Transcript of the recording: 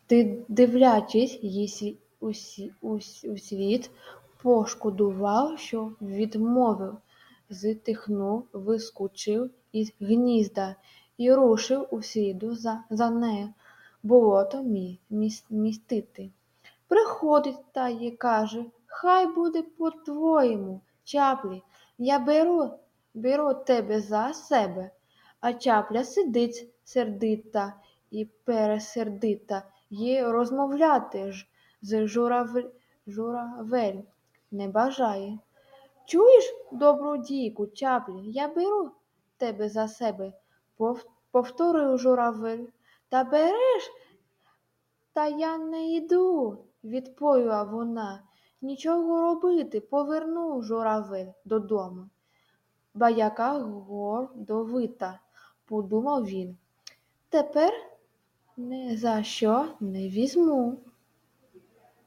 Ти, дивлячись їй услід, пошкодував, що відмовив, зітхнув, вискочив із гнізда і рушив усліду за нею болото містити. Приходить та й каже: хай буде по-твоєму, Чаплі, я беру тебе за себе. А Чапля сидить сердита і пересердита, й розмовляти ж з журавель не бажає. Чуєш, добродійку, Чаплі, я беру тебе за себе, повторив журавель. Та береш? Та я не йду, відповіла вона. Нічого робити, повернув журавель додому. Ба яка гордовита, подумав він. Тепер ні за що не візьму.